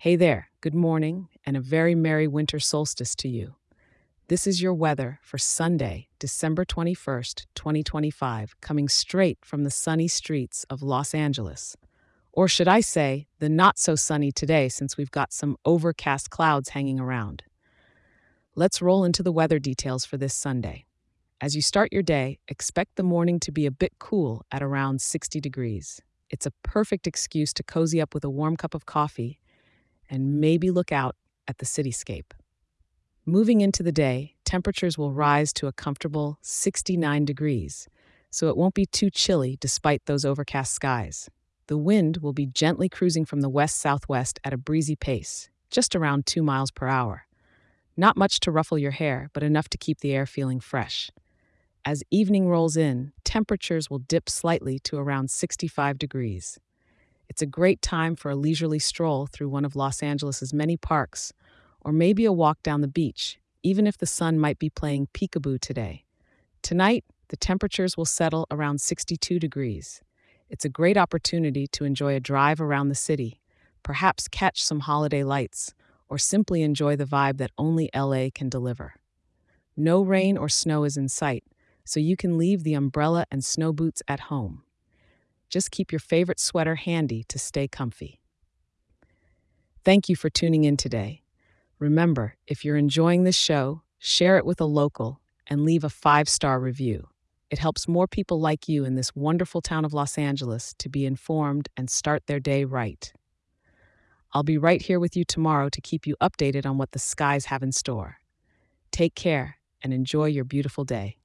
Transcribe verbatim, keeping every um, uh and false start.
Hey there, good morning, and a very merry winter solstice to you. This is your weather for Sunday, December twenty-first, twenty twenty-five, coming straight from the sunny streets of Los Angeles. Or should I say, the not so sunny today since we've got some overcast clouds hanging around. Let's roll into the weather details for this Sunday. As you start your day, expect the morning to be a bit cool at around sixty degrees. It's a perfect excuse to cozy up with a warm cup of coffee and maybe look out at the cityscape. Moving into the day, temperatures will rise to a comfortable sixty-nine degrees, so it won't be too chilly despite those overcast skies. The wind will be gently cruising from the west-southwest at a breezy pace, just around two miles per hour. Not much to ruffle your hair, but enough to keep the air feeling fresh. As evening rolls in, temperatures will dip slightly to around sixty-five degrees. It's a great time for a leisurely stroll through one of Los Angeles's many parks, or maybe a walk down the beach, even if the sun might be playing peekaboo today. Tonight, the temperatures will settle around sixty-two degrees. It's a great opportunity to enjoy a drive around the city, perhaps catch some holiday lights, or simply enjoy the vibe that only L A can deliver. No rain or snow is in sight, so you can leave the umbrella and snow boots at home. Just keep your favorite sweater handy to stay comfy. Thank you for tuning in today. Remember, if you're enjoying this show, share it with a local and leave a five-star review. It helps more people like you in this wonderful town of Los Angeles to be informed and start their day right. I'll be right here with you tomorrow to keep you updated on what the skies have in store. Take care and enjoy your beautiful day.